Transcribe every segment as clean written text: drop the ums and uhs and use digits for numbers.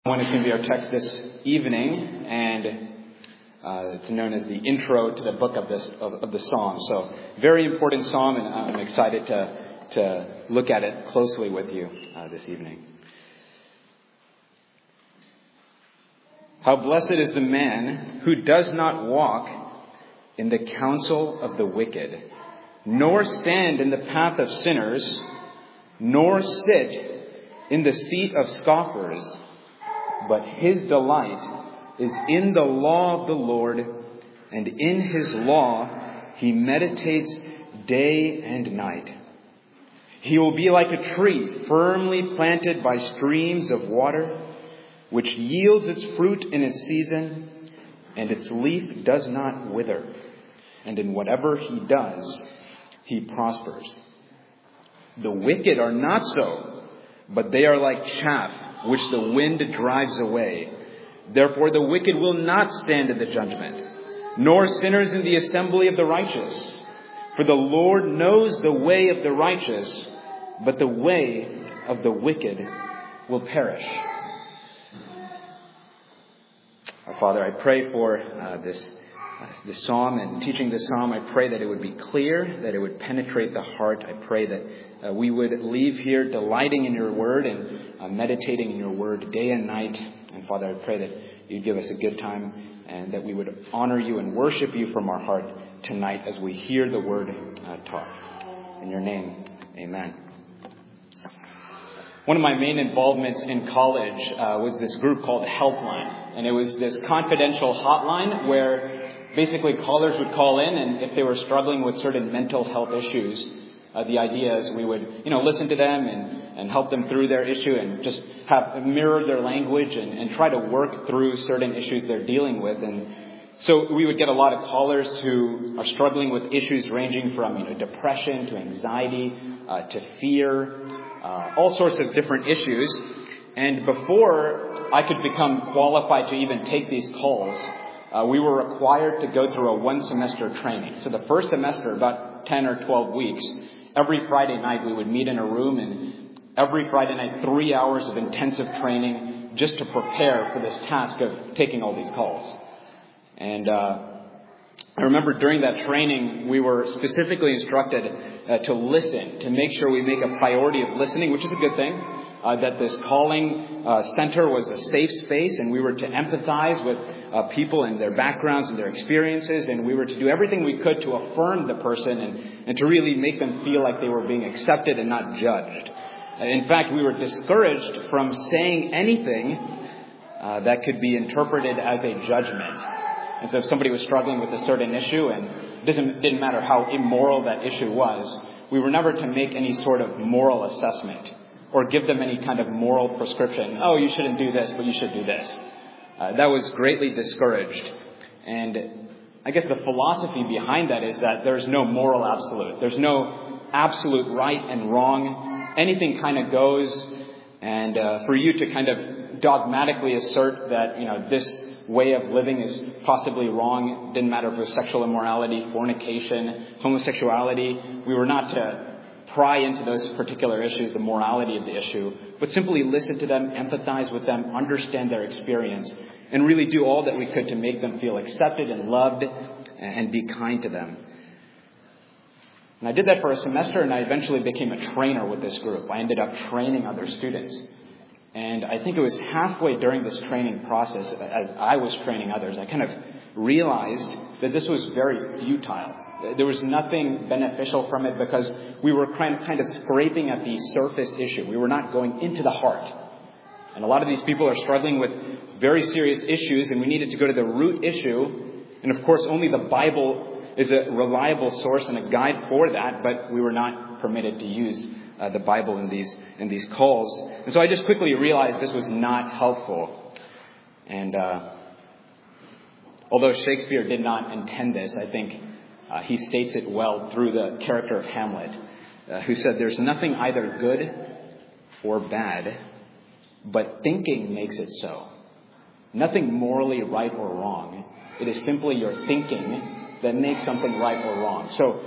One is going to be our text this evening, and it's known as the intro to the book of the Psalms. So, very important psalm, and I'm excited to look at it closely with you this evening. How blessed is the man who does not walk in the counsel of the wicked, nor stand in the path of sinners, nor sit in the seat of scoffers. But his delight is in the law of the Lord, and in his law he meditates day and night. He will be like a tree firmly planted by streams of water, which yields its fruit in its season, and its leaf does not wither. And in whatever he does, he prospers. The wicked are not so, but they are like chaff which the wind drives away. Therefore the wicked will not stand in the judgment, nor sinners in the assembly of the righteous. For the Lord knows the way of the righteous, but the way of the wicked will perish. Our Father, I pray for this psalm and teaching this psalm. I pray that it would be clear, that it would penetrate the heart. I pray that we would leave here delighting in your word and meditating in your word day and night. And Father, I pray that you'd give us a good time and that we would honor you and worship you from our heart tonight as we hear the word taught. In your name, amen. One of my main involvements in college was this group called Helpline. And it was this confidential hotline where basically callers would call in, and if they were struggling with certain mental health issues, the idea is we would, listen to them and help them through their issue and just mirror their language and try to work through certain issues they're dealing with. And so we would get a lot of callers who are struggling with issues ranging from, depression to anxiety to fear, all sorts of different issues. And before I could become qualified to even take these calls, we were required to go through a one-semester training. So the first semester, about 10 or 12 weeks, every Friday night we would meet in a room, and every Friday night 3 hours of intensive training just to prepare for this task of taking all these calls. And I remember during that training we were specifically instructed to listen, to make sure we make a priority of listening, which is a good thing. That this calling center was a safe space, and we were to empathize with people and their backgrounds and their experiences, and we were to do everything we could to affirm the person and to really make them feel like they were being accepted and not judged. In fact, we were discouraged from saying anything that could be interpreted as a judgment. And so if somebody was struggling with a certain issue, and it didn't matter how immoral that issue was, we were never to make any sort of moral assessment or give them any kind of moral prescription. Oh, you shouldn't do this, but you should do this. That was greatly discouraged. And I guess the philosophy behind that is that there's no moral absolute. There's no absolute right and wrong. Anything kind of goes. And for you to kind of dogmatically assert that, this way of living is possibly wrong. It didn't matter if it was sexual immorality, fornication, homosexuality. We were not to pry into those particular issues, the morality of the issue, but simply listen to them, empathize with them, understand their experience, and really do all that we could to make them feel accepted and loved and be kind to them. And I did that for a semester, and I eventually became a trainer with this group. I ended up training other students. And I think it was halfway during this training process, as I was training others, I kind of realized that this was very futile. There was nothing beneficial from it because we were kind of scraping at the surface issue. We were not going into the heart. And a lot of these people are struggling with very serious issues, and we needed to go to the root issue. And of course, only the Bible is a reliable source and a guide for that, but we were not permitted to use the Bible in these calls. And so I just quickly realized this was not helpful. And although Shakespeare did not intend this, I think he states it well through the character of Hamlet, who said, "There's nothing either good or bad, but thinking makes it so. Nothing morally right or wrong. It is simply your thinking that makes something right or wrong." So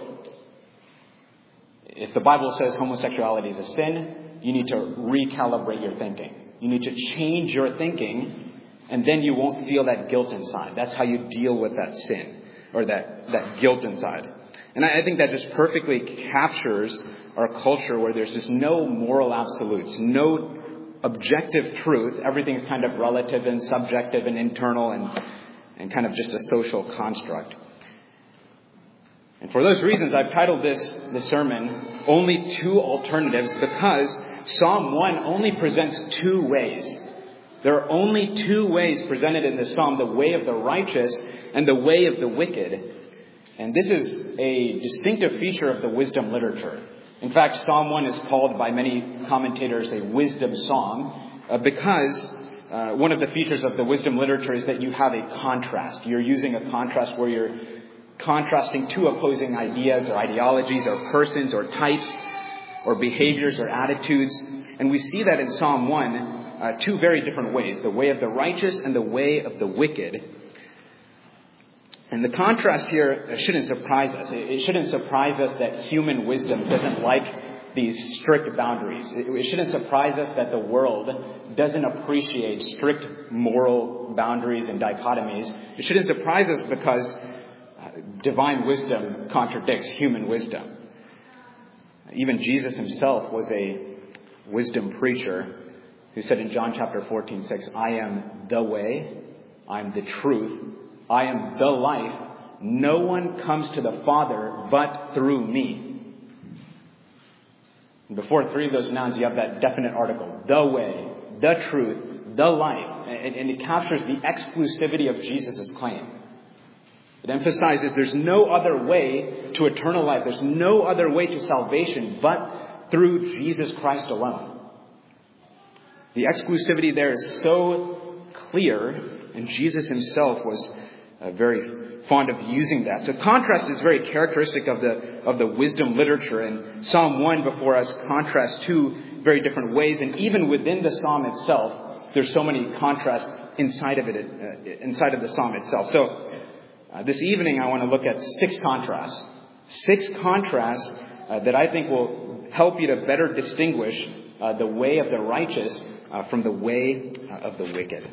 if the Bible says homosexuality is a sin, you need to recalibrate your thinking. You need to change your thinking, and then you won't feel that guilt inside. That's how you deal with that sin, or that guilt inside. And I think that just perfectly captures our culture where there's just no moral absolutes, no objective truth. Everything's kind of relative and subjective and internal and kind of just a social construct. And for those reasons, I've titled this sermon, Only Two Alternatives, because Psalm 1 only presents two ways. There are only two ways presented in this psalm, the way of the righteous and the way of the wicked. And this is a distinctive feature of the wisdom literature. In fact, Psalm 1 is called by many commentators a wisdom psalm because one of the features of the wisdom literature is that you have a contrast. You're using a contrast where you're contrasting two opposing ideas or ideologies or persons or types or behaviors or attitudes. And we see that in Psalm 1 two very different ways, the way of the righteous and the way of the wicked. And the contrast here shouldn't surprise us. It shouldn't surprise us that human wisdom doesn't like these strict boundaries. It shouldn't surprise us that the world doesn't appreciate strict moral boundaries and dichotomies. It shouldn't surprise us because divine wisdom contradicts human wisdom. Even Jesus himself was a wisdom preacher who said in John chapter 14:6, I am the way, I am the truth, I am the life. No one comes to the Father but through me. And before three of those nouns, you have that definite article. The way, the truth, the life. And it captures the exclusivity of Jesus' claim. It emphasizes there's no other way to eternal life. There's no other way to salvation but through Jesus Christ alone. The exclusivity there is so clear, and Jesus himself was very fond of using that. So contrast is very characteristic of the wisdom literature. And Psalm 1 before us contrasts two very different ways. And even within the psalm itself, there's so many contrasts inside of it, inside of the psalm itself. So this evening I want to look at six contrasts. Six contrasts that I think will help you to better distinguish the way of the righteous from the way of the wicked.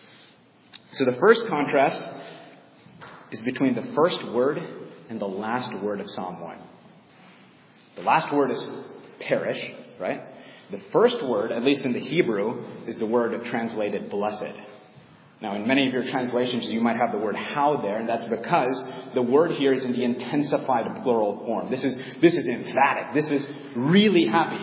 So the first contrast is between the first word and the last word of Psalm 1. The last word is perish, right? The first word, at least in the Hebrew, is the word translated blessed. Now, in many of your translations, you might have the word how there, and that's because the word here is in the intensified plural form. This is emphatic. This is really happy.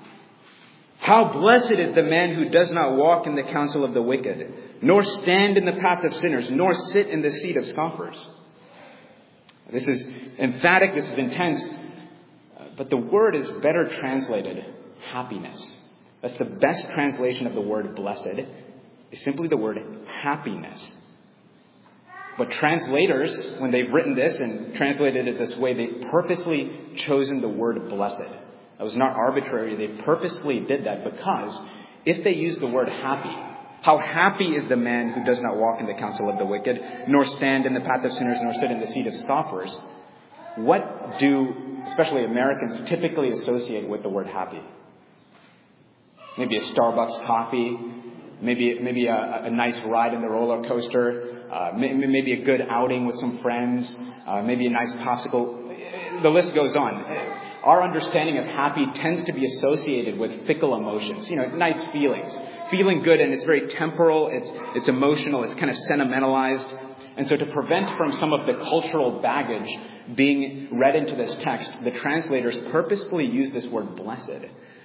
How blessed is the man who does not walk in the counsel of the wicked, nor stand in the path of sinners, nor sit in the seat of scoffers. This is emphatic, this is intense, but the word is better translated happiness. That's the best translation of the word blessed, is simply the word happiness. But translators, when they've written this and translated it this way, they've purposely chosen the word blessed. That was not arbitrary. They purposely did that because if they use the word happy, how happy is the man who does not walk in the counsel of the wicked, nor stand in the path of sinners, nor sit in the seat of scoffers? What do, especially Americans, typically associate with the word happy? Maybe a Starbucks coffee, maybe a nice ride in the roller coaster, maybe a good outing with some friends, maybe a nice popsicle. The list goes on. Our understanding of happy tends to be associated with fickle emotions, nice feelings, feeling good, and it's very temporal, it's emotional, it's kind of sentimentalized. And so to prevent from some of the cultural baggage being read into this text, the translators purposefully use this word blessed.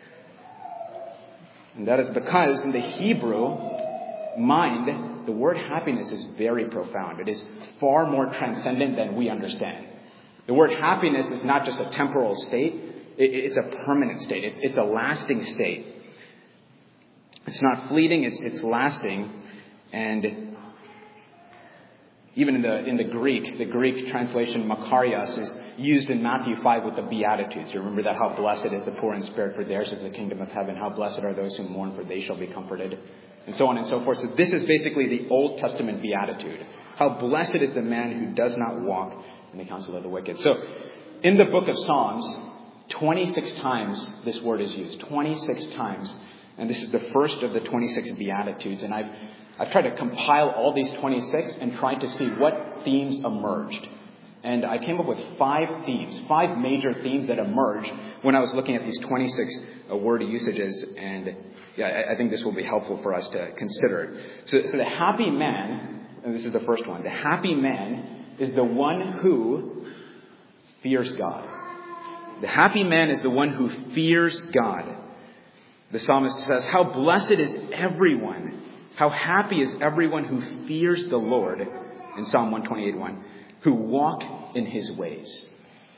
And that is because in the Hebrew mind, the word happiness is very profound. It is far more transcendent than we understand. The word happiness is not just a temporal state. It's a permanent state. It's a lasting state. It's not fleeting. It's lasting. And even in the Greek translation makarios is used in Matthew 5 with the Beatitudes. You remember that, how blessed is the poor in spirit, for theirs is the kingdom of heaven. How blessed are those who mourn, for they shall be comforted. And so on and so forth. So this is basically the Old Testament Beatitude. How blessed is the man who does not walk in the counsel of the wicked. So in the book of Psalms, 26 times this word is used. 26 times And this is the first of the 26 Beatitudes. And I've tried to compile all these 26 and tried to see what themes emerged. And I came up with 5 themes, 5 major themes that emerged when I was looking at these 26 word usages. And I think this will be helpful for us to consider. So the happy man, and this is the first one, the happy man is the one who fears God. The happy man is the one who fears God. The psalmist says, how blessed is everyone, how happy is everyone who fears the Lord, in Psalm 128:1, who walk in his ways.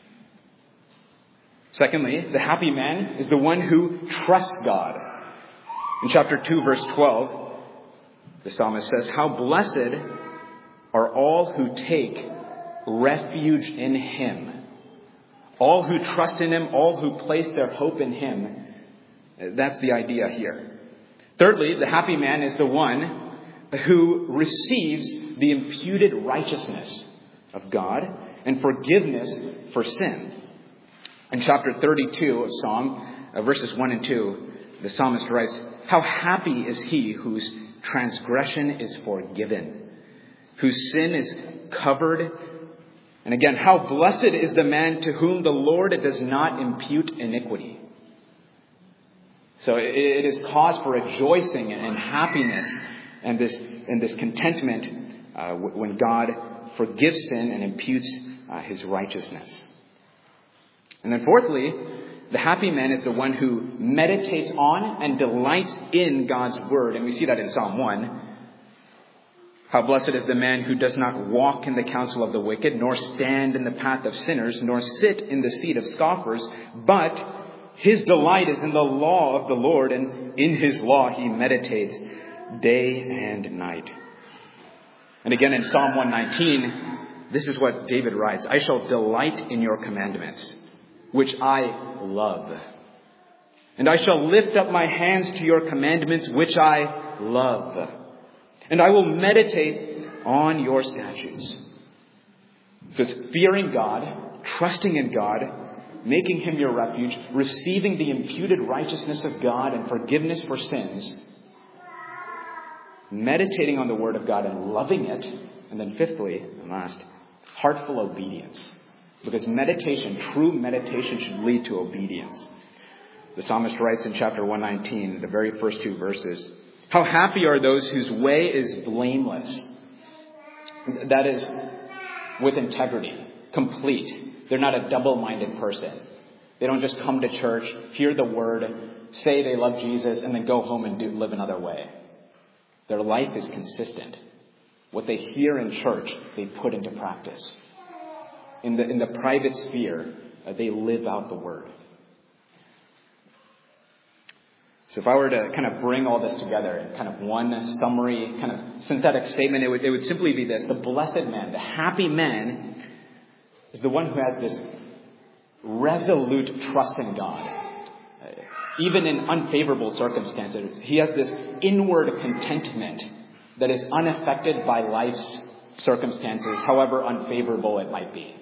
Secondly, the happy man is the one who trusts God. In chapter 2, verse 12, the psalmist says, how blessed are all who take refuge in him. All who trust in him, all who place their hope in him. That's the idea here. Thirdly, the happy man is the one who receives the imputed righteousness of God and forgiveness for sin. In chapter 32 of Psalm, verses 1 and 2, the psalmist writes, how happy is he whose transgression is forgiven, whose sin is covered. And again, how blessed is the man to whom the Lord does not impute iniquity. So it is cause for rejoicing and happiness and this contentment when God forgives sin and imputes his righteousness. And then fourthly, the happy man is the one who meditates on and delights in God's word. And we see that in Psalm 1. How blessed is the man who does not walk in the counsel of the wicked, nor stand in the path of sinners, nor sit in the seat of scoffers, but his delight is in the law of the Lord, and in his law he meditates day and night. And again in Psalm 119, this is what David writes, I shall delight in your commandments, which I love. And I shall lift up my hands to your commandments, which I love. And I will meditate on your statutes. So it's fearing God, trusting in God, making him your refuge, receiving the imputed righteousness of God and forgiveness for sins, meditating on the word of God and loving it. And then fifthly, and last, heartful obedience. Because meditation, true meditation, should lead to obedience. The psalmist writes in chapter 119, the very first 2 verses, how happy are those whose way is blameless. That is, with integrity, complete. They're not a double-minded person. They don't just come to church, hear the word, say they love Jesus, and then go home and live another way. Their life is consistent. What they hear in church, they put into practice. In the private sphere, they live out the word. So if I were to kind of bring all this together in kind of one summary, kind of synthetic statement, it would simply be this. The blessed man, the happy man, is the one who has this resolute trust in God. Even in unfavorable circumstances, he has this inward contentment that is unaffected by life's circumstances, however unfavorable it might be.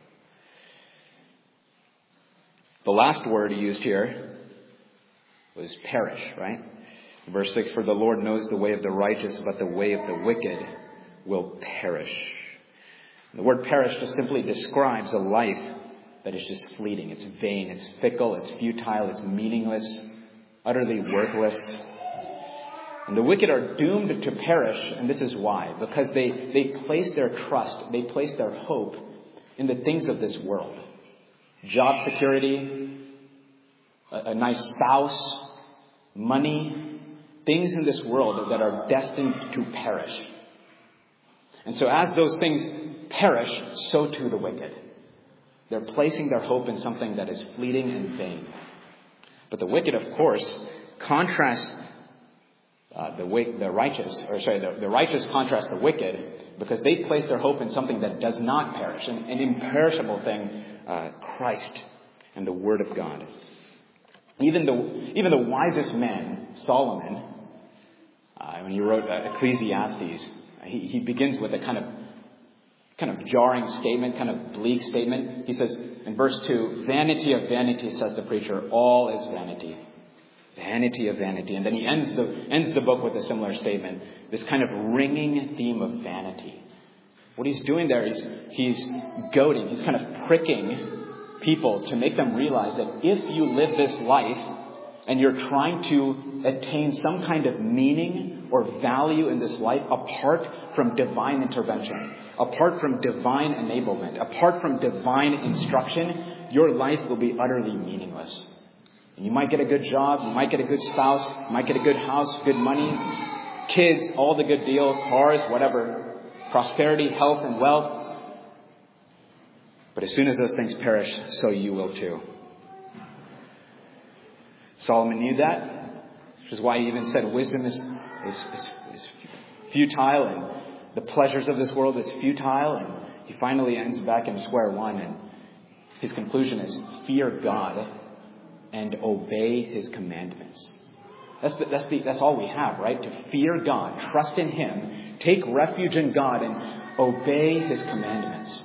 The last word used here was perish, right? Verse 6, for the Lord knows the way of the righteous, but the way of the wicked will perish. The word perish just simply describes a life that is just fleeting. It's vain, it's fickle, it's futile, it's meaningless, utterly worthless. And the wicked are doomed to perish, and this is why. Because they place their trust, they place their hope in the things of this world. Job security, a nice spouse, money, things in this world that are destined to perish. And so as those things perish, so too the wicked. They're placing their hope in something that is fleeting and vain. But the wicked, of course, contrast the righteous contrast the wicked because they place their hope in something that does not perish, an imperishable thing, Christ and the Word of God. Even the wisest man, Solomon, when he wrote Ecclesiastes, he begins with a kind of jarring statement, kind of bleak statement. He says in verse 2, vanity of vanity, says the preacher, all is vanity. Vanity of vanity. And then he ends the book with a similar statement, this kind of ringing theme of vanity. What he's doing there is he's goading, he's kind of pricking people to make them realize that if you live this life and you're trying to attain some kind of meaning or value in this life apart from divine intervention, apart from divine enablement, apart from divine instruction, your life will be utterly meaningless. And you might get a good job, you might get a good spouse, you might get a good house, good money, kids, all the good deal, cars, whatever, prosperity, health, and wealth. But as soon as those things perish, so you will too. Solomon knew that, which is why he even said wisdom is futile and the pleasures of this world is futile. And he finally ends back in square one, and his conclusion is fear God and obey his commandments. That's all we have, right? To fear God, trust in him, take refuge in God, and obey his commandments.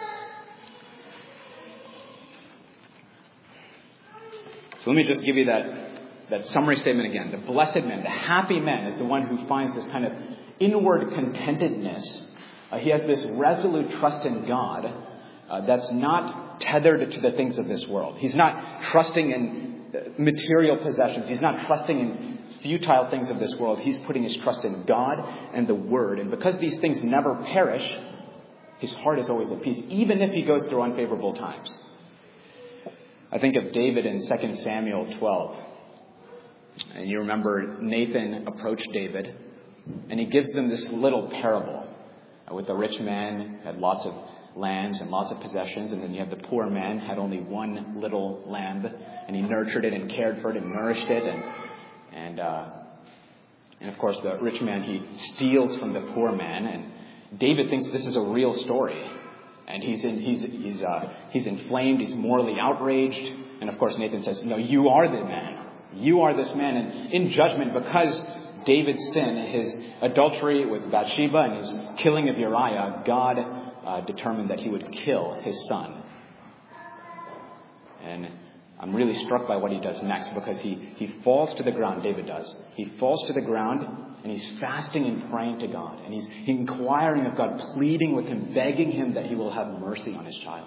So let me just give you that summary statement again. The blessed man, the happy man, is the one who finds this kind of inward contentedness. He has this resolute trust in God that's not tethered to the things of this world. He's not trusting in material possessions. He's not trusting in futile things of this world. He's putting his trust in God and the Word. And because these things never perish, his heart is always at peace, even if he goes through unfavorable times. I think of David in 2 Samuel 12. And you remember Nathan approached David, and he gives them this little parable with the rich man who had lots of lands and lots of possessions, and then you have the poor man had only one little lamb, and he nurtured it and cared for it and nourished it, and of course the rich man, he steals from the poor man, and David thinks this is a real story. And he's inflamed. He's morally outraged. And of course, Nathan says, "No, you are the man. You are this man." And in judgment, because David's sin, his adultery with Bathsheba and his killing of Uriah, God determined that he would kill his son. And I'm really struck by what he does next, because he falls to the ground. David does. He falls to the ground, and he's fasting and praying to God. And he's inquiring of God, pleading with him, begging him that he will have mercy on his child.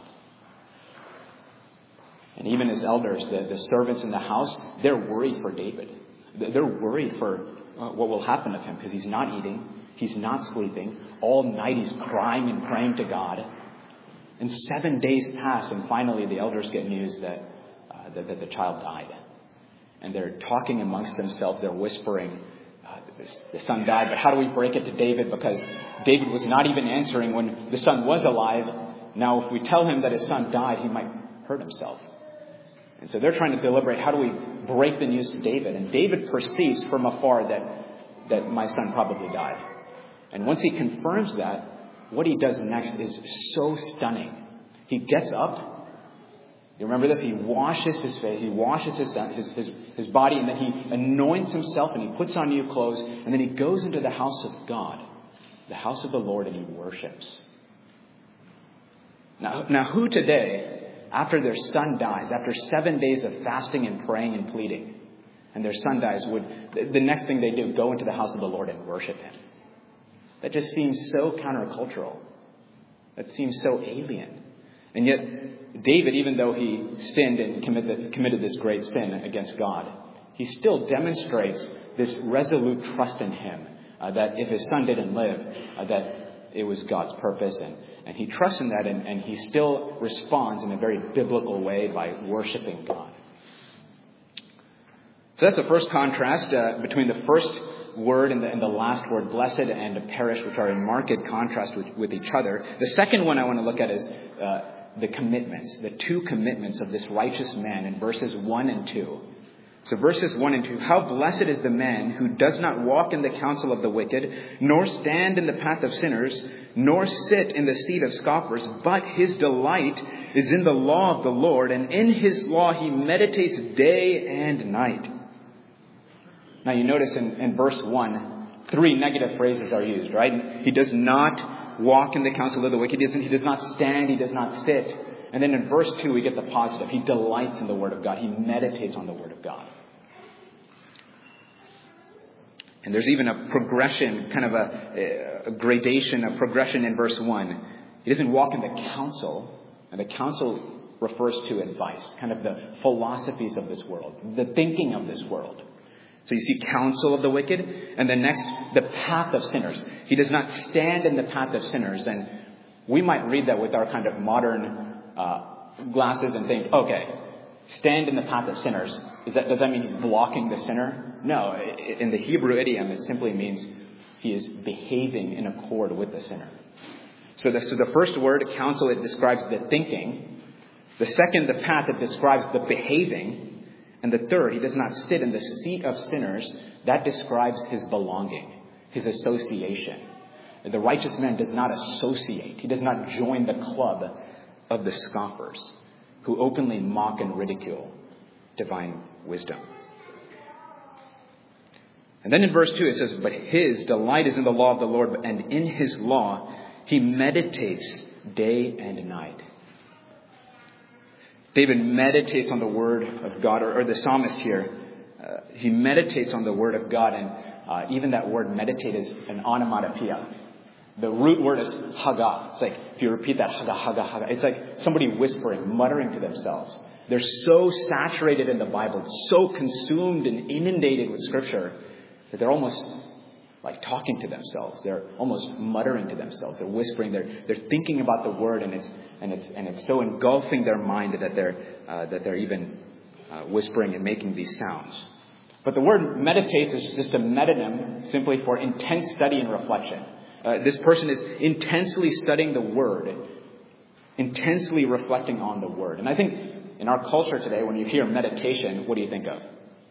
And even his elders, the servants in the house, they're worried for David. They're worried for what will happen of him, because he's not eating. He's not sleeping. All night he's crying and praying to God. And 7 days pass, and finally the elders get news that the child died. And they're talking amongst themselves. They're whispering, the son died, but how do we break it to David? Because David was not even answering when the son was alive. Now, if we tell him that his son died, he might hurt himself. And so they're trying to deliberate, how do we break the news to David? And David perceives from afar that my son probably died. And once he confirms that, what he does next is so stunning. He gets up. You remember this? He washes his face, he washes his body, and then he anoints himself, and he puts on new clothes, and then he goes into the house of God, the house of the Lord, and he worships. Now who today, after their son dies, after 7 days of fasting and praying and pleading, and their son dies, would the next thing they do, go into the house of the Lord and worship him? That just seems so countercultural. That seems so alien. And yet, David, even though he sinned and committed this great sin against God, he still demonstrates this resolute trust in him, that if his son didn't live, that it was God's purpose. And he trusts in that, and he still responds in a very biblical way by worshiping God. So that's the first contrast between the first word and the last word, blessed and perish, which are in marked contrast with each other. The second one I want to look at is the commitments, the two commitments of this righteous man in verses 1 and 2. So verses 1 and 2, how blessed is the man who does not walk in the counsel of the wicked, nor stand in the path of sinners, nor sit in the seat of scoffers, but his delight is in the law of the Lord, and in his law he meditates day and night. Now you notice in verse 1, 3 negative phrases are used, right? He does not walk in the counsel of the wicked. He does not stand. He does not sit. And then in verse 2, we get the positive. He delights in the Word of God. He meditates on the Word of God. And there's even a progression, kind of a gradation, a progression in verse 1. He doesn't walk in the counsel, and the counsel refers to advice, kind of the philosophies of this world, the thinking of this world. So you see counsel of the wicked, and then next, the path of sinners. He does not stand in the path of sinners. And we might read that with our kind of modern glasses and think, okay, stand in the path of sinners. Does that mean he's blocking the sinner? No, in the Hebrew idiom, it simply means he is behaving in accord with the sinner. So the first word, counsel, it describes the thinking. The second, the path, it describes the behaving. And the third, he does not sit in the seat of sinners. That describes his belonging, his association. The righteous man does not associate. He does not join the club of the scoffers who openly mock and ridicule divine wisdom. And then in verse 2 it says, but his delight is in the law of the Lord, and in his law he meditates day and night. David meditates on the word of God, or the psalmist here, he meditates on the word of God, and even that word meditate is an onomatopoeia. The root word is haga. It's like, if you repeat that, haga, haga, haga, it's like somebody whispering, muttering to themselves. They're so saturated in the Bible, so consumed and inundated with Scripture, that they're almost like talking to themselves. They're almost muttering to themselves. They're whispering. They're thinking about the word, and it's so engulfing their mind that they're even whispering and making these sounds. But the word meditates is just a metonym simply for intense study and reflection. This person is intensely studying the word, intensely reflecting on the word. And I think in our culture today, when you hear meditation, what do you think of?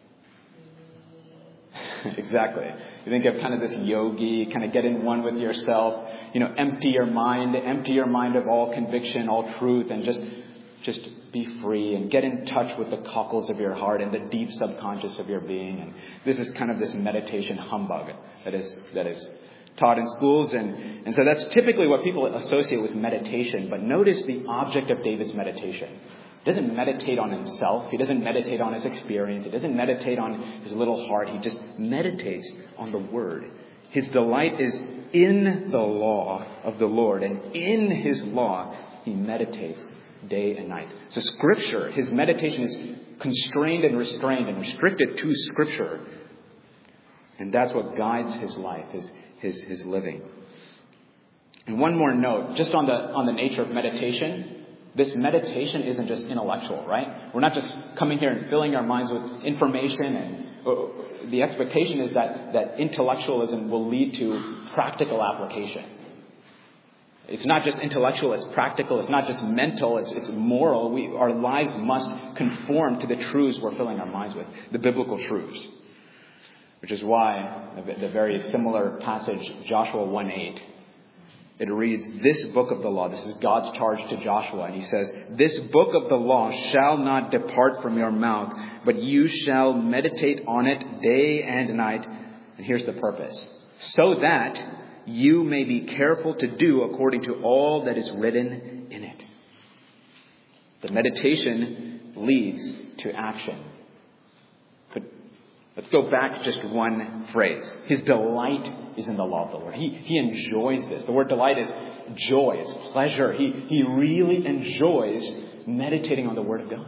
Exactly. You think of kind of this yogi, kind of get in one with yourself, empty your mind of all conviction, all truth, and just be free and get in touch with the cockles of your heart and the deep subconscious of your being. And this is kind of this meditation humbug that is taught in schools. And so that's typically what people associate with meditation. But notice the object of David's meditation. He doesn't meditate on himself. He doesn't meditate on his experience. He doesn't meditate on his little heart. He just meditates on the word. His delight is in the law of the Lord. And in his law, he meditates day and night. So Scripture, his meditation is constrained and restrained and restricted to Scripture. And that's what guides his life, his living. And one more note, just on the nature of meditation. This meditation isn't just intellectual, right? We're not just coming here and filling our minds with information, and the expectation is that intellectualism will lead to practical application. It's not just intellectual, it's practical, it's not just mental, it's moral. Our lives must conform to the truths we're filling our minds with, the biblical truths. Which is why the very similar passage, Joshua 1:8, it reads, this book of the law, this is God's charge to Joshua, and he says, this book of the law shall not depart from your mouth, but you shall meditate on it day and night. And here's the purpose, so that you may be careful to do according to all that is written in it. The meditation leads to action. But let's go back just one phrase. His delight is in the law of the Lord. He enjoys this. The word delight is joy. It's pleasure. He really enjoys meditating on the Word of God.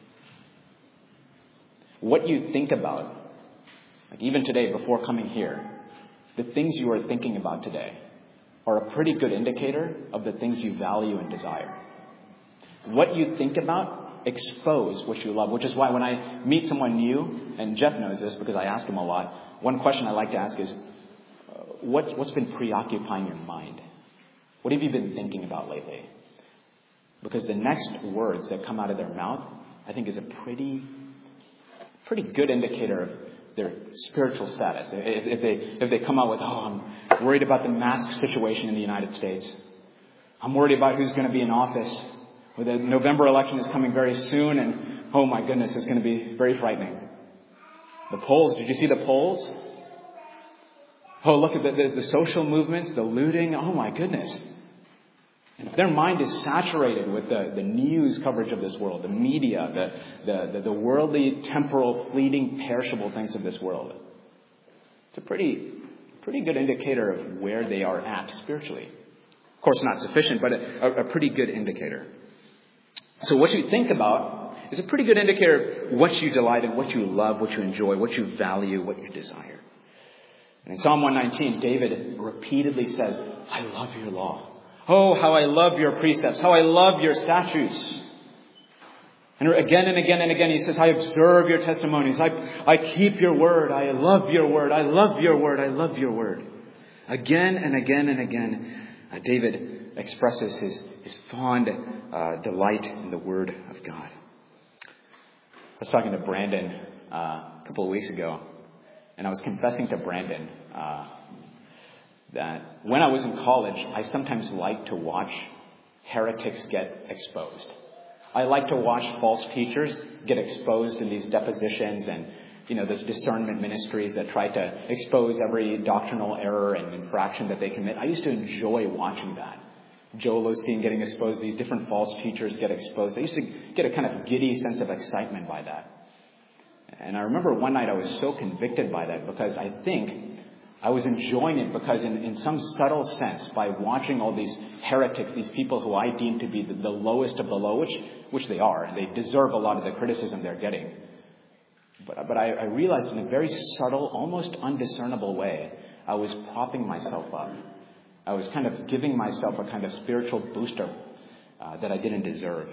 What you think about, like even today before coming here, the things you are thinking about today are a pretty good indicator of the things you value and desire. What you think about expose what you love, which is why when I meet someone new, and Jeff knows this because I ask him a lot, one question I like to ask is, what's been preoccupying your mind? What have you been thinking about lately? Because the next words that come out of their mouth, I think, is a pretty good indicator of their spiritual status. If they come out with, I'm worried about the mask situation in the United States. I'm worried about who's going to be in office. Or the November election is coming very soon, and oh my goodness, it's going to be very frightening. The polls, did you see the polls? Oh, look at the social movements, the looting. Oh my goodness. And if their mind is saturated with the news coverage of this world, the media, the worldly, temporal, fleeting, perishable things of this world, It's a pretty good indicator of where they are at spiritually. Of course, not sufficient, but a pretty good indicator. So what you think about is a pretty good indicator of what you delight in, what you love, what you enjoy, what you value, what you desire. And in Psalm 119, David repeatedly says, I love your law. Oh, how I love your precepts, how I love your statutes. And again and again and again, he says, I observe your testimonies. I keep your word. I love your word. I love your word. I love your word. Again and again and again, David expresses his fond delight in the word of God. I was talking to Brandon a couple of weeks ago, and I was confessing to Brandon that when I was in college, I sometimes liked to watch heretics get exposed. I like to watch false teachers get exposed in these depositions and, those discernment ministries that try to expose every doctrinal error and infraction that they commit. I used to enjoy watching that. Joel Osteen getting exposed, these different false teachers get exposed. I used to get a kind of giddy sense of excitement by that. And I remember one night I was so convicted by that because I think I was enjoying it because in some subtle sense, by watching all these heretics, these people who I deem to be the lowest of the low, which they are, and they deserve a lot of the criticism they're getting. But I realized in a very subtle, almost undiscernible way, I was propping myself up. I was kind of giving myself a kind of spiritual booster that I didn't deserve.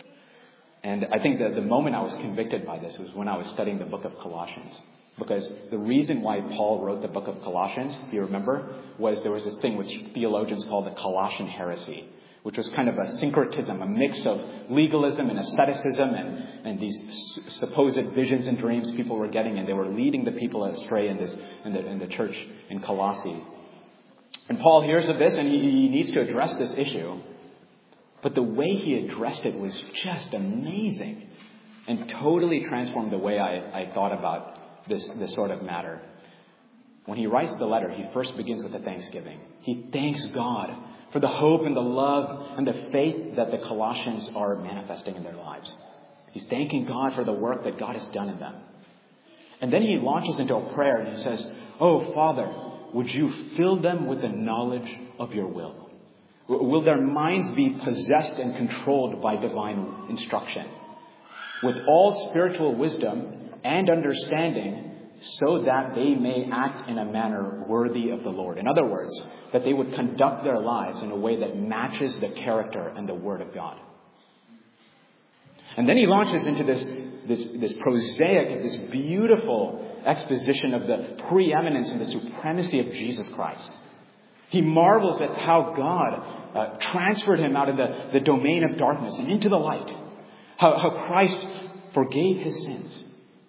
And I think that the moment I was convicted by this was when I was studying the book of Colossians. Because the reason why Paul wrote the book of Colossians, if you remember, was there was this thing which theologians call the Colossian heresy, which was kind of a syncretism, a mix of legalism and asceticism and these supposed visions and dreams people were getting, and they were leading the people astray in the church in Colossae. And Paul hears of this, and he needs to address this issue. But the way he addressed it was just amazing and totally transformed the way I thought about this sort of matter. When he writes the letter, he first begins with a thanksgiving. He thanks God for the hope and the love and the faith that the Colossians are manifesting in their lives. He's thanking God for the work that God has done in them. And then he launches into a prayer and he says, Oh, Father, would you fill them with the knowledge of your will? Will their minds be possessed and controlled by divine instruction, with all spiritual wisdom and understanding, so that they may act in a manner worthy of the Lord. In other words, that they would conduct their lives in a way that matches the character and the Word of God. And then he launches into this prosaic, this beautiful exposition of the preeminence and the supremacy of Jesus Christ. He marvels at how God transferred him out of the domain of darkness and into the light. How Christ forgave his sins.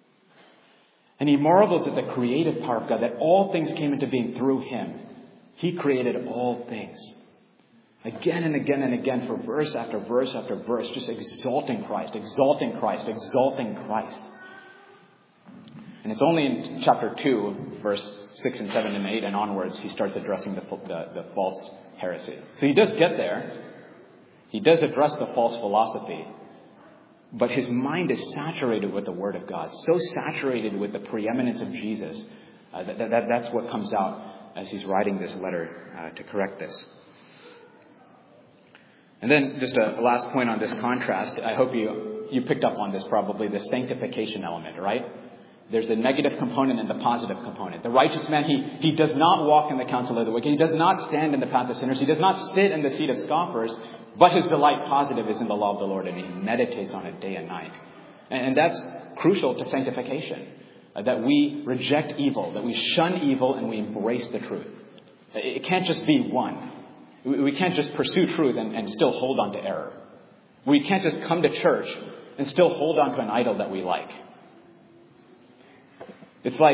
And he marvels at the creative power of God, that all things came into being through him. He created all things. Again and again and again, for verse after verse after verse, just exalting Christ, exalting Christ, exalting Christ. And it's only in chapter 2, verse 6 and 7 and 8 and onwards, he starts addressing the false heresy. So he does get there. He does address the false philosophy. But his mind is saturated with the Word of God, so saturated with the preeminence of Jesus, that's what comes out as he's writing this letter to correct this. And then just a last point on this contrast. I hope you picked up on this probably, the sanctification element, right? There's the negative component and the positive component. The righteous man, he does not walk in the counsel of the wicked. He does not stand in the path of sinners. He does not sit in the seat of scoffers. But his delight positive is in the law of the Lord, and he meditates on it day and night. And that's crucial to sanctification, that we reject evil, that we shun evil, and we embrace the truth. It can't just be one. We can't just pursue truth and still hold on to error. We can't just come to church and still hold on to an idol that we like. It's like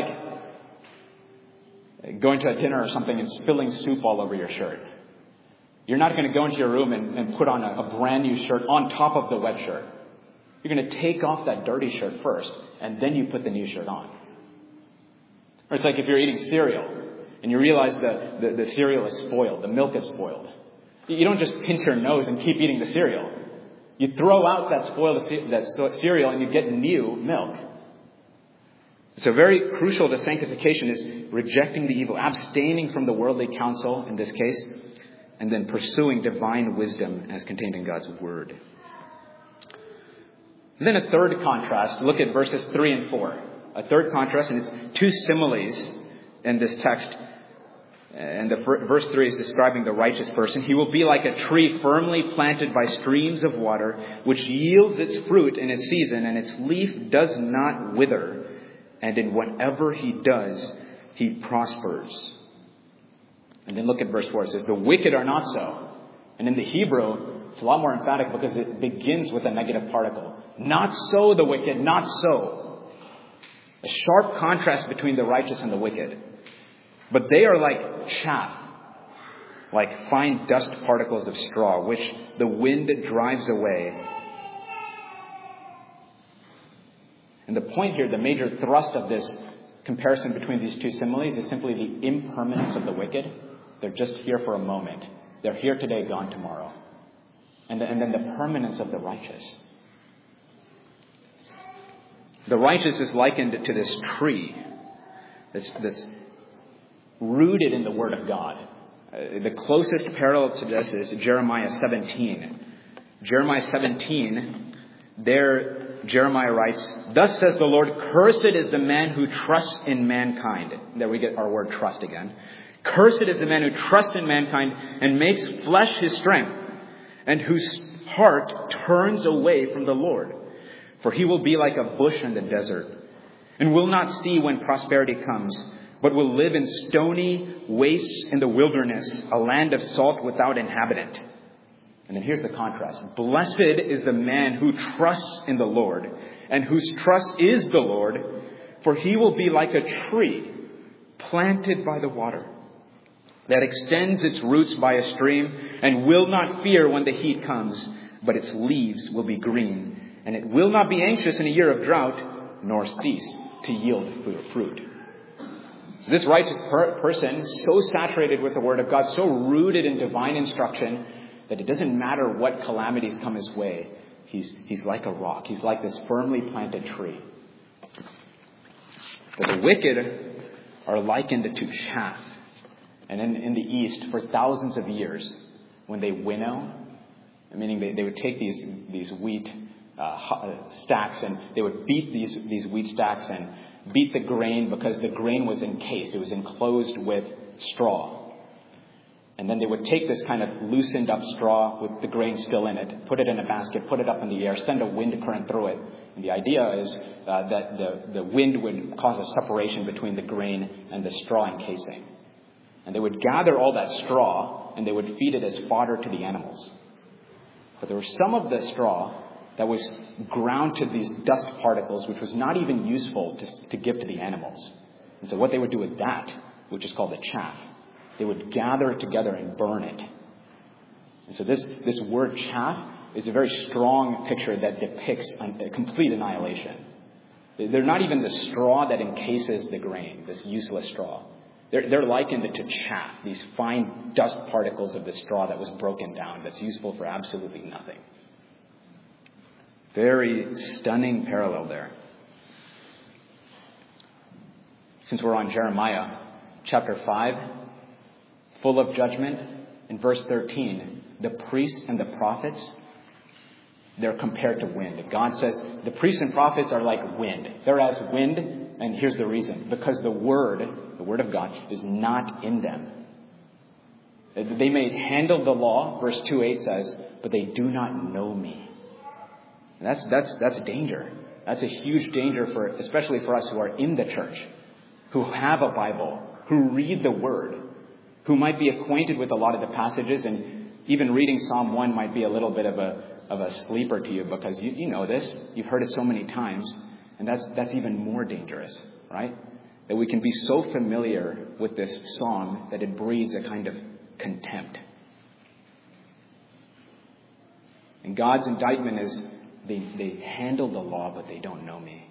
going to a dinner or something and spilling soup all over your shirt. You're not going to go into your room and put on a brand new shirt on top of the wet shirt. You're going to take off that dirty shirt first, and then you put the new shirt on. Or it's like if you're eating cereal, and you realize the cereal is spoiled, the milk is spoiled. You don't just pinch your nose and keep eating the cereal. You throw out that spoiled cereal, and you get new milk. So very crucial to sanctification is rejecting the evil, abstaining from the worldly counsel in this case, and then pursuing divine wisdom as contained in God's word. And then a third contrast. Look at verses 3 and 4. A third contrast, and it's two similes in this text. And verse 3 is describing the righteous person. He will be like a tree firmly planted by streams of water, which yields its fruit in its season, and its leaf does not wither. And in whatever he does, he prospers. And then look at verse 4. It says, the wicked are not so. And in the Hebrew, it's a lot more emphatic because it begins with a negative particle. Not so the wicked, not so. A sharp contrast between the righteous and the wicked. But they are like chaff, like fine dust particles of straw, which the wind drives away. And the point here, the major thrust of this comparison between these two similes is simply the impermanence of the wicked. They're just here for a moment. They're here today, gone tomorrow. And then the permanence of the righteous. The righteous is likened to this tree that's rooted in the Word of God. The closest parallel to this is Jeremiah 17. Jeremiah 17, there Jeremiah writes, thus says the Lord, cursed is the man who trusts in mankind. There we get our word trust again. Cursed is the man who trusts in mankind and makes flesh his strength, and whose heart turns away from the Lord. For he will be like a bush in the desert, and will not see when prosperity comes, but will live in stony wastes in the wilderness, a land of salt without inhabitant. And then here's the contrast. Blessed is the man who trusts in the Lord, and whose trust is the Lord, for he will be like a tree planted by the water, that extends its roots by a stream, and will not fear when the heat comes, but its leaves will be green, and it will not be anxious in a year of drought, nor cease to yield fruit. So this righteous person, so saturated with the Word of God, so rooted in divine instruction, that it doesn't matter what calamities come his way. He's like a rock. He's like this firmly planted tree. But the wicked are likened to chaff. And in the East, for thousands of years, when they winnow, meaning they would take these wheat stacks, and they would beat these wheat stacks and beat the grain, because the grain was encased. It was enclosed with straw. And then they would take this kind of loosened up straw with the grain still in it, put it in a basket, put it up in the air, send a wind current through it. And the idea is that the wind would cause a separation between the grain and the straw encasing. And they would gather all that straw and they would feed it as fodder to the animals. But there was some of the straw that was ground to these dust particles, which was not even useful to give to the animals. And so what they would do with that, which is called the chaff, they would gather it together and burn it. And so this word chaff is a very strong picture that depicts a complete annihilation. They're not even the straw that encases the grain, this useless straw. They're likened to chaff, these fine dust particles of the straw that was broken down, that's useful for absolutely nothing. Very stunning parallel there. Since we're on Jeremiah, chapter 5, full of judgment, in verse 13, the priests and the prophets, they're compared to wind. God says the priests and prophets are like wind. They're as wind, and here's the reason. Because the word of God, is not in them. They may handle the law, verse 2:8 says, but they do not know me. And that's danger. That's a huge danger especially for us who are in the church, who have a Bible, who read the Word, who might be acquainted with a lot of the passages, and even reading Psalm 1 might be a little bit of a sleeper to you, because you know this. You've heard it so many times, and that's even more dangerous, right? That we can be so familiar with this song that it breeds a kind of contempt. And God's indictment is they handle the law, but they don't know me.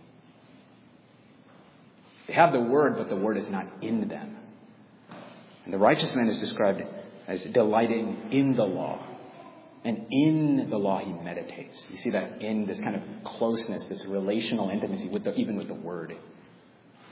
They have the Word, but the Word is not in them. And the righteous man is described as delighting in the law. And in the law he meditates. You see that in this kind of closeness, this relational intimacy even with the Word.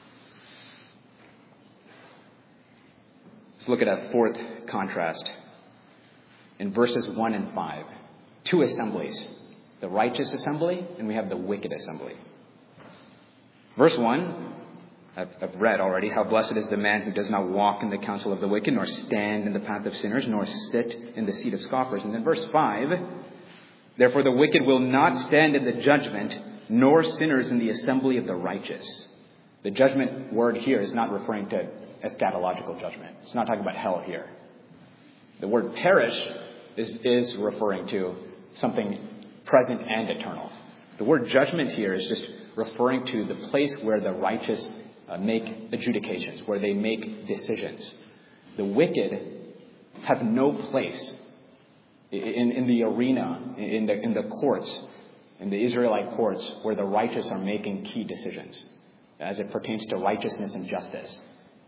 Let's look at a fourth contrast. In verses 1 and 5, two assemblies. The righteous assembly, and we have the wicked assembly. Verse 1, I've read already, how blessed is the man who does not walk in the counsel of the wicked, nor stand in the path of sinners, nor sit in the seat of scoffers. And then verse 5, therefore the wicked will not stand in the judgment, nor sinners in the assembly of the righteous. The judgment word here is not referring to eschatological judgment. It's not talking about hell here. The word perish is referring to something present and eternal. The word judgment here is just referring to the place where the righteous make adjudications, where they make decisions. The wicked have no place in the arena, in the courts, in the Israelite courts, where the righteous are making key decisions as it pertains to righteousness and justice.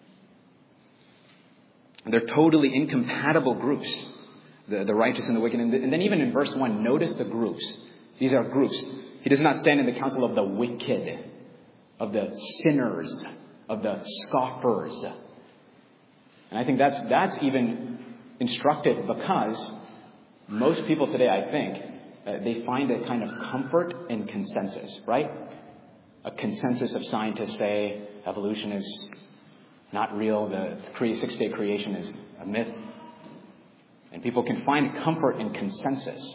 They're totally incompatible groups, the righteous and the wicked. And then even in verse 1, notice the groups. These are groups. He does not stand in the counsel of the wicked, of the sinners, of the scoffers. And I think that's even instructive because most people today, I think, they find a kind of comfort in consensus, right? A consensus of scientists say evolution is not real, the six-day creation is a myth. And people can find comfort in consensus.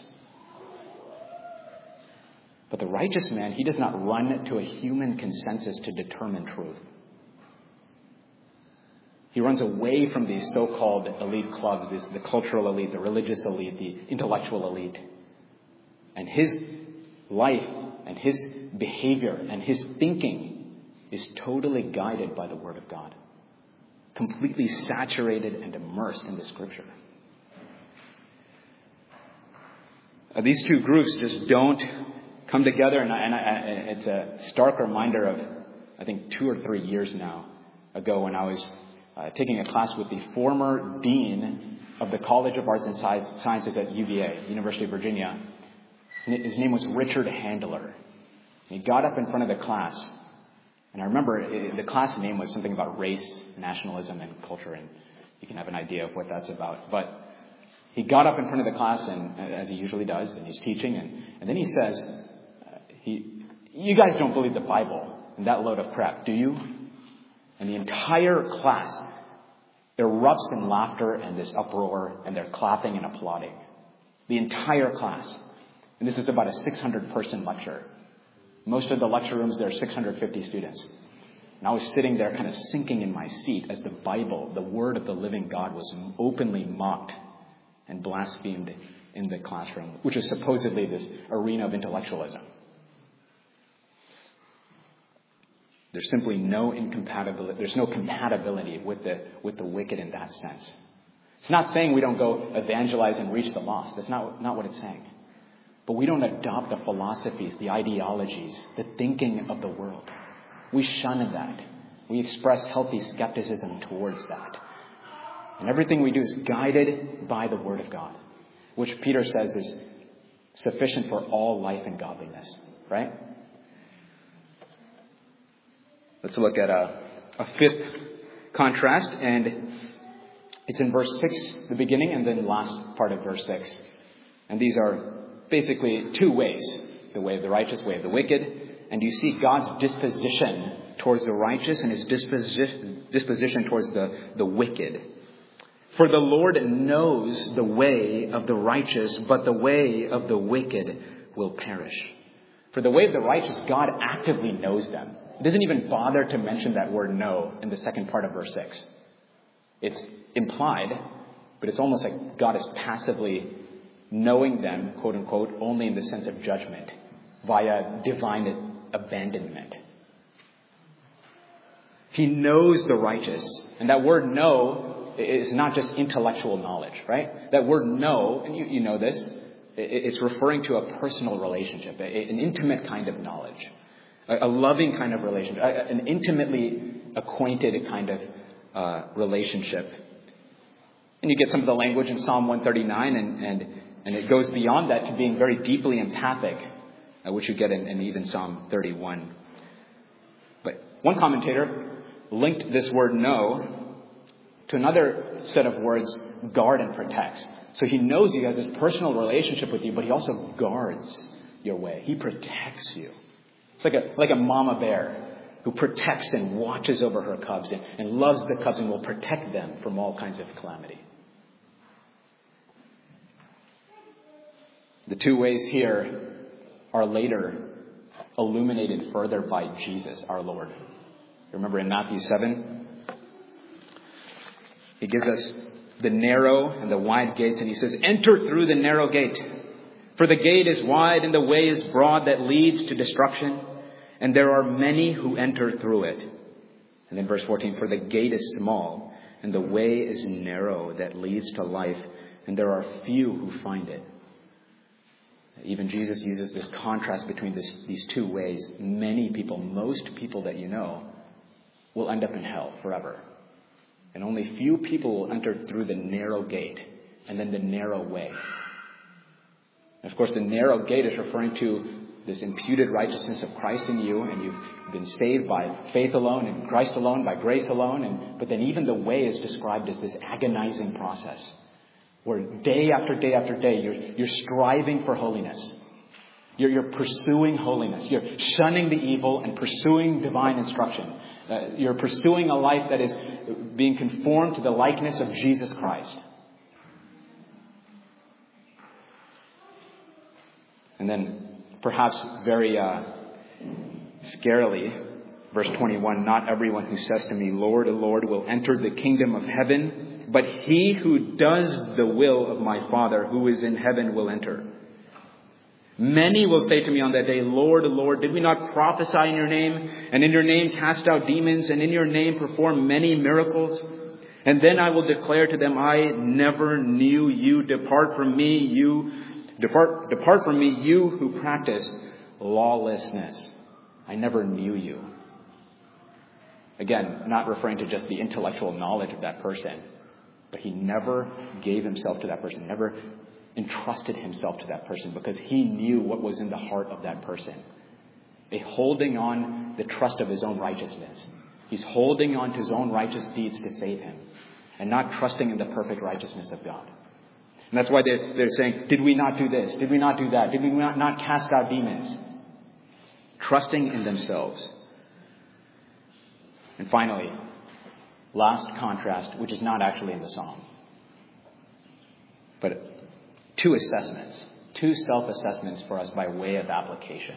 But the righteous man, he does not run to a human consensus to determine truth. He runs away from these so-called elite clubs, the cultural elite, the religious elite, the intellectual elite. And his life and his behavior and his thinking is totally guided by the Word of God. Completely saturated and immersed in the Scripture. These two groups just don't come together, and it's a stark reminder of, I think, 2 or 3 years now ago when I was taking a class with the former dean of the College of Arts and Sciences at UVA, University of Virginia. His name was Richard Handler. He got up in front of the class, and I remember the class name was something about race, nationalism, and culture, and you can have an idea of what that's about. But he got up in front of the class, and as he usually does, and he's teaching, and then he says, you guys don't believe the Bible and that load of crap, do you? And the entire class erupts in laughter and this uproar, and they're clapping and applauding. The entire class. And this is about a 600-person lecture. Most of the lecture rooms, there are 650 students. And I was sitting there kind of sinking in my seat as the Bible, the Word of the living God, was openly mocked and blasphemed in the classroom, which is supposedly this arena of intellectualism. There's simply no incompatibility. There's no compatibility with the wicked in that sense. It's not saying we don't go evangelize and reach the lost. That's not what it's saying. But we don't adopt the philosophies, the ideologies, the thinking of the world. We shun that. We express healthy skepticism towards that. And everything we do is guided by the Word of God, which Peter says is sufficient for all life and godliness, right? Let's look at a fifth contrast, and it's in verse 6, the beginning, and then last part of verse 6. And these are basically two ways, the way of the righteous, way of the wicked. And you see God's disposition towards the righteous and his disposition towards the wicked. For the Lord knows the way of the righteous, but the way of the wicked will perish. For the way of the righteous, God actively knows them. It doesn't even bother to mention that word know in the second part of verse 6. It's implied, but it's almost like God is passively knowing them, quote unquote, only in the sense of judgment, via divine abandonment. He knows the righteous. And that word know is not just intellectual knowledge, right? That word know, and you know this, it's referring to a personal relationship, an intimate kind of knowledge, a loving kind of relationship, an intimately acquainted kind of relationship. And you get some of the language in Psalm 139, and it goes beyond that to being very deeply empathic, which you get in even Psalm 31. But one commentator linked this word know To another set of words, guard and protects. So he knows he has this personal relationship with you, but he also guards your way. He protects you. It's like a mama bear who protects and watches over her cubs and loves the cubs and will protect them from all kinds of calamity. The two ways here are later illuminated further by Jesus, our Lord. Remember in Matthew 7, he gives us the narrow and the wide gates, and he says, "Enter through the narrow gate, for the gate is wide and the way is broad that leads to destruction, and there are many who enter through it." And then verse 14, "For the gate is small and the way is narrow that leads to life, and there are few who find it." Even Jesus uses this contrast between these two ways. Many people, most people that you know, will end up in hell forever. And only few people will enter through the narrow gate and then the narrow way. And of course, the narrow gate is referring to this imputed righteousness of Christ in you, and you've been saved by faith alone, in Christ alone, by grace alone. But then even the way is described as this agonizing process, where day after day after day, you're striving for holiness. You're pursuing holiness. You're shunning the evil and pursuing divine instruction. You're pursuing a life that is being conformed to the likeness of Jesus Christ. And then, perhaps very scarily, verse 21, "Not everyone who says to me, 'Lord, Lord,' will enter the kingdom of heaven, but he who does the will of my Father who is in heaven will enter. Many will say to me on that day, 'Lord, Lord, did we not prophesy in your name, and in your name cast out demons, and in your name perform many miracles?' And then I will declare to them, 'I never knew you. Depart from me, you who practice lawlessness. I never knew you.'" Again, not referring to just the intellectual knowledge of that person, but he never gave himself to that person, never entrusted himself to that person, because he knew what was in the heart of that person. A holding on the trust of his own righteousness. He's holding on to his own righteous deeds to save him, and not trusting in the perfect righteousness of God. And that's why they're saying, "Did we not do this? Did we not do that? Did we not cast out demons?" Trusting in themselves. And finally, last contrast, which is not actually in the psalm, but two self-assessments for us by way of application.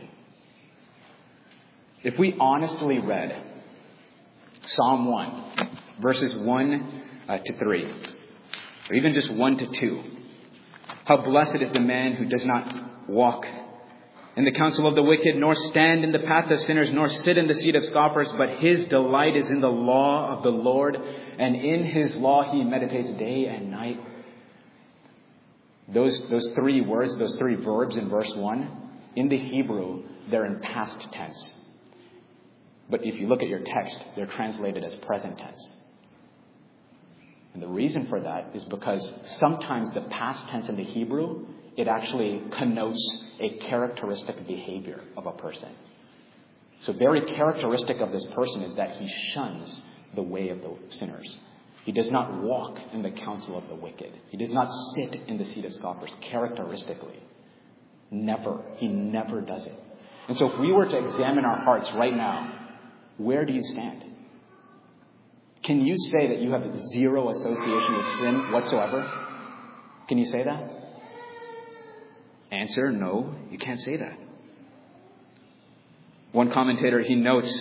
If we honestly read Psalm 1, verses 1 to 3, or even just 1 to 2, "How blessed is the man who does not walk in the counsel of the wicked, nor stand in the path of sinners, nor sit in the seat of scoffers, but his delight is in the law of the Lord, and in his law he meditates day and night." Those three words, those three verbs in verse 1, in the Hebrew, they're in past tense. But if you look at your text, they're translated as present tense. And the reason for that is because sometimes the past tense in the Hebrew, it actually connotes a characteristic behavior of a person. So very characteristic of this person is that he shuns the way of the sinners. He does not walk in the counsel of the wicked. He does not sit in the seat of scoffers, characteristically. Never. He never does it. And so if we were to examine our hearts right now, where do you stand? Can you say that you have zero association with sin whatsoever? Can you say that? Answer, no, you can't say that. One commentator, he notes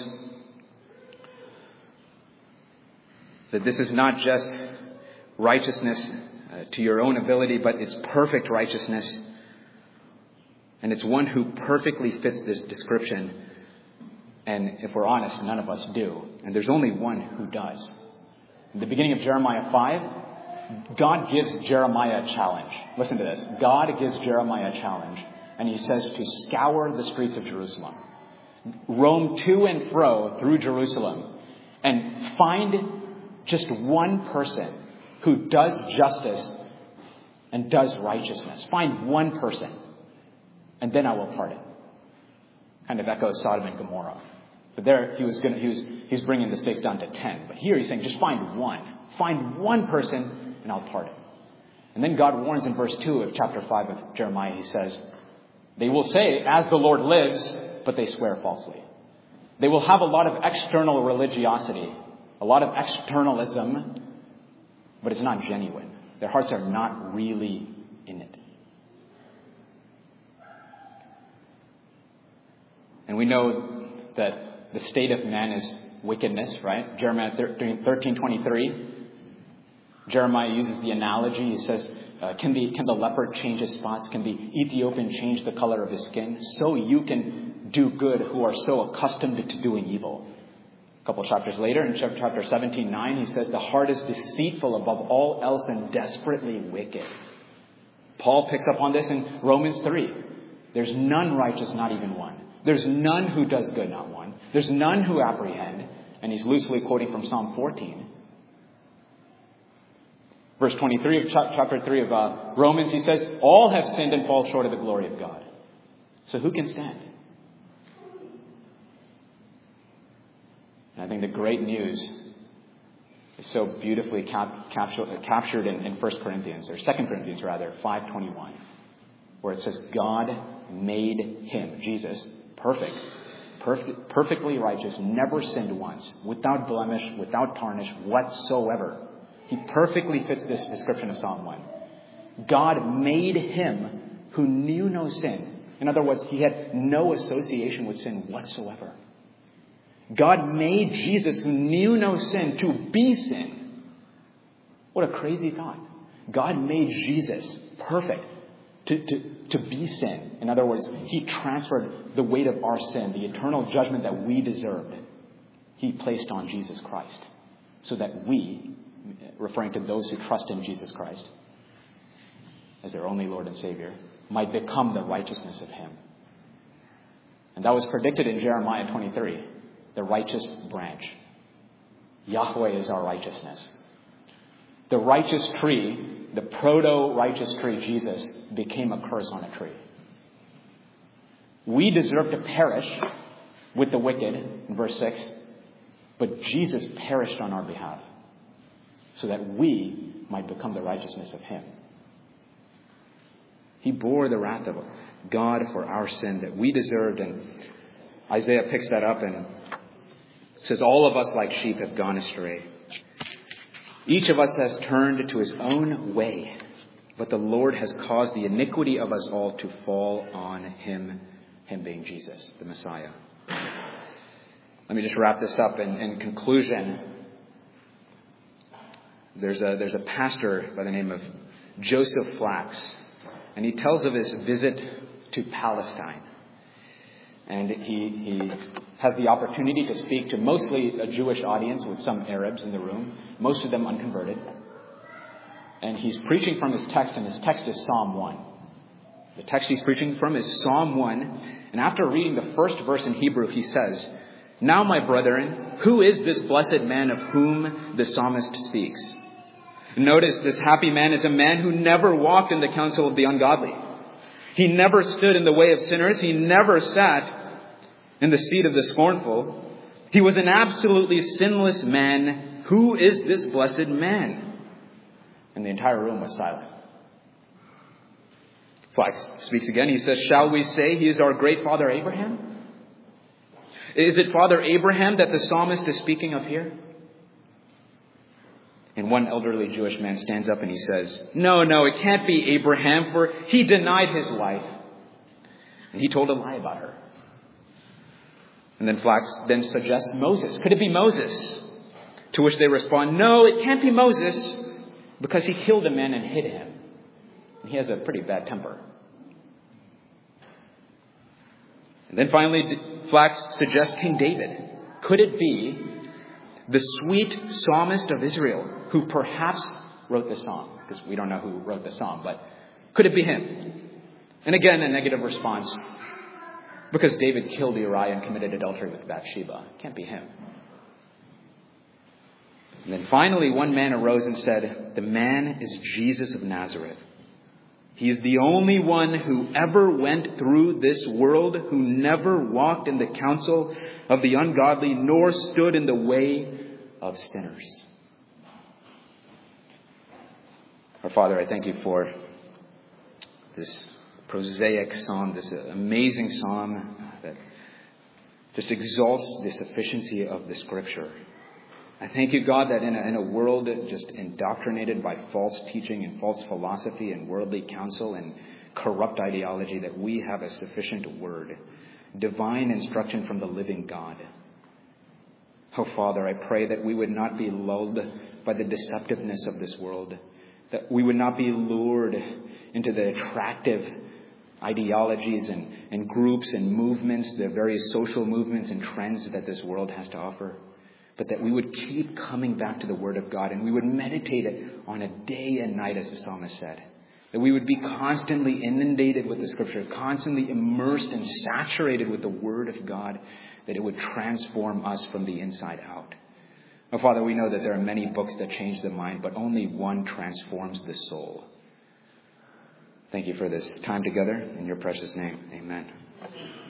that this is not just righteousness to your own ability, but it's perfect righteousness. And it's one who perfectly fits this description. And if we're honest, none of us do. And there's only one who does. In the beginning of Jeremiah 5, God gives Jeremiah a challenge. Listen to this. God gives Jeremiah a challenge. And he says to scour the streets of Jerusalem. Roam to and fro through Jerusalem. And find just one person who does justice and does righteousness. Find one person. And then I will pardon. Kind of echoes Sodom and Gomorrah. But there he's bringing the stakes down to 10. But here he's saying just find one. Find one person and I'll pardon. And then God warns in verse 2 of chapter 5 of Jeremiah. He says, they will say, as the Lord lives, but they swear falsely. They will have a lot of external religiosity, a lot of externalism, but it's not genuine. Their hearts are not really in it. And we know that the state of man is wickedness, right? Jeremiah 13:23. Jeremiah uses the analogy. He says, can the leopard change his spots? Can the Ethiopian change the color of his skin? So you can do good who are so accustomed to doing evil. A couple chapters later, in chapter 17:9, he says, the heart is deceitful above all else and desperately wicked. Paul picks up on this in Romans 3. There's none righteous, not even one. There's none who does good, not one. There's none who apprehend. And he's loosely quoting from Psalm 14. Verse 23 of chapter 3 of Romans, he says, all have sinned and fall short of the glory of God. So who can stand? And I think the great news is so beautifully captured in 1 Corinthians, or 2 Corinthians rather, 5:21, where it says, God made him, Jesus, perfectly righteous, never sinned once, without blemish, without tarnish whatsoever. He perfectly fits this description of Psalm 1. God made him who knew no sin. In other words, he had no association with sin whatsoever. God made Jesus, who knew no sin, to be sin. What a crazy thought. God made Jesus perfect to be sin. In other words, he transferred the weight of our sin, the eternal judgment that we deserved. He placed on Jesus Christ so that we, referring to those who trust in Jesus Christ as their only Lord and Savior, might become the righteousness of him. And that was predicted in Jeremiah 23, the righteous branch. Yahweh is our righteousness. The righteous tree, the proto-righteous tree, Jesus, became a curse on a tree. We deserve to perish with the wicked, in verse 6, but Jesus perished on our behalf so that we might become the righteousness of him. He bore the wrath of God for our sin that we deserved. And Isaiah picks that up and says, all of us like sheep have gone astray. Each of us has turned to his own way, but the Lord has caused the iniquity of us all to fall on him, him being Jesus, the Messiah. Let me just wrap this up in conclusion. There's a pastor by the name of Joseph Flax, and he tells of his visit to Palestine. And he has the opportunity to speak to mostly a Jewish audience with some Arabs in the room, most of them unconverted. And he's preaching from his text, and his text is Psalm 1. The text he's preaching from is Psalm 1. And after reading the first verse in Hebrew, he says, now, my brethren, who is this blessed man of whom the psalmist speaks? Notice this happy man is a man who never walked in the counsel of the ungodly. He never stood in the way of sinners. He never sat in the seat of the scornful. He was an absolutely sinless man. Who is this blessed man? And the entire room was silent. Flax speaks again. He says, shall we say he is our great father Abraham? Is it Father Abraham that the psalmist is speaking of here? And one elderly Jewish man stands up and he says, no, it can't be Abraham, for he denied his wife. And he told a lie about her. And then Flax then suggests Moses. Could it be Moses? To which they respond, no, it can't be Moses, because he killed a man and hid him. And he has a pretty bad temper. And then finally, Flax suggests King David. Could it be the sweet psalmist of Israel who perhaps wrote the psalm? Because we don't know who wrote the psalm, but could it be him? And again, a negative response. Because David killed Uriah and committed adultery with Bathsheba. It can't be him. And then finally, one man arose and said, the man is Jesus of Nazareth. He is the only one who ever went through this world, who never walked in the counsel of the ungodly, nor stood in the way of sinners. Our Father, I thank you for this prosaic psalm, this amazing psalm that just exalts the sufficiency of the Scripture. I thank you, God, that in a world just indoctrinated by false teaching and false philosophy and worldly counsel and corrupt ideology, that we have a sufficient word, divine instruction from the living God. Oh, Father, I pray that we would not be lulled by the deceptiveness of this world, that we would not be lured into the attractive ideologies and groups and movements, the various social movements and trends that this world has to offer, but that we would keep coming back to the Word of God and we would meditate it on a day and night, as the psalmist said. That we would be constantly inundated with the Scripture, constantly immersed and saturated with the Word of God, that it would transform us from the inside out. Oh, Father, we know that there are many books that change the mind, but only one transforms the soul. Thank you for this time together. In your precious name, amen.